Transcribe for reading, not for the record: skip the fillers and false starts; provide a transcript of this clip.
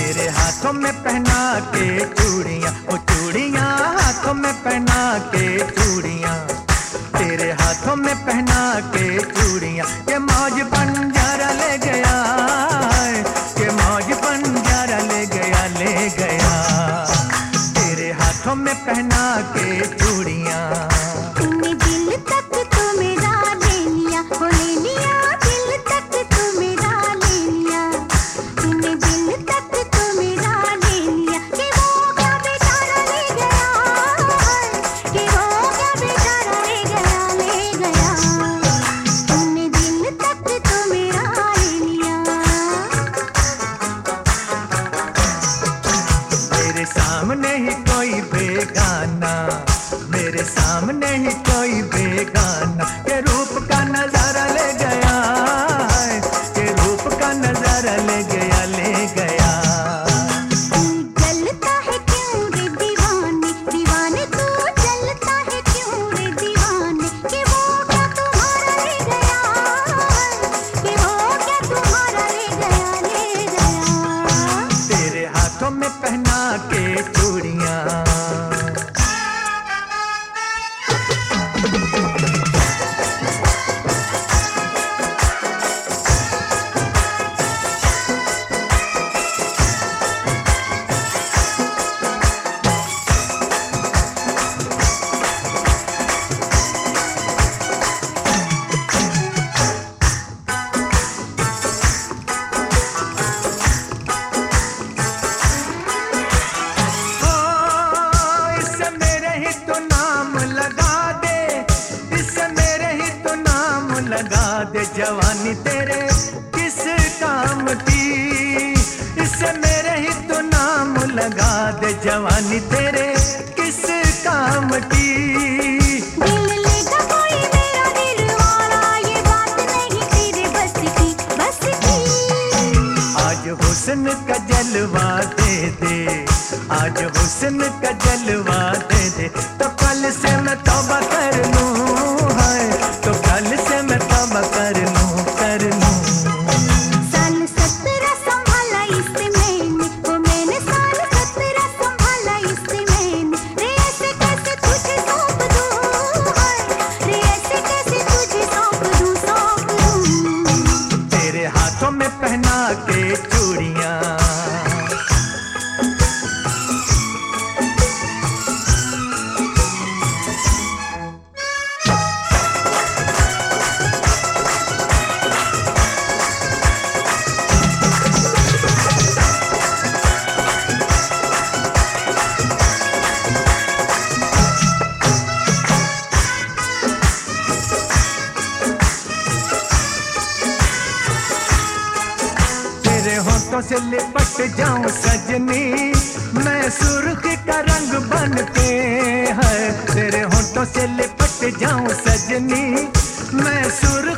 तेरे हाथों में पहना के चूड़ियां, ओ चूड़ियां हाथों में पहना के चूड़ियां, तेरे हाथों में पहना के चूड़ियां, के मौज बंजारा ले गया, के मौज बंजारा ले गया, ले गया, तेरे हाथों में पहना के चूड़ियां। तूने दिल तक तो मेरा ले लिया, हो ले लिया, दिल तक तो मेरा ले लिया, तूने दिल तक तो मेरा ले लिया, कि वो क्या बेचारा ले गया, कि वो क्या बेचारा ले गया, ले गया, तूने दिल तक तो मेरा ले लिया। मेरे सामने ही कोई बेगाना, मेरे सामने ही कोई बेगाना, के रूप का नजारा ले गया, के रूप का नजारा ले गया, ले गया। तू जलता है क्यों रे दीवाने, दीवाने तू जलता है क्यों रे दीवाने, कि वो क्या तुम्हारा ले गया, कि वो क्या तुम्हारा ले गया, ले गया। तेरे हाथों में पहना के चूड़ियां। लगा दे जवानी तेरे किस काम की, इससे मेरे ही तो नाम लगा दे जवानी तेरे किस काम की। दिल लेगा कोई मेरा दिल वाला, ये बात नहीं तेरे बस की, बस की। आज हुस्न का जलवा दे दे, आज हुस्न का जलवा दे दे, तो कल से मैं तौबा कर लूं, हाय तो कल से मैं तौबा कर लूं, कर लूं। साल 17 संभाला इससे मैंने, वो मैंने साल 17 संभाला इससे मैंने, रे ऐसे कैसे तुझे सौंप दूं, हाय रे ऐसे कैसे तुझे सौंप दूं, सौंप दूं। तेरे हाथों में पहना के चूड़ियां। तेरे होठों से लिपट जाऊं सजनी, मैं सुर्ख का रंग बन के, है तेरे होठों से लिपट जाऊं सजनी, मैं सुर्ख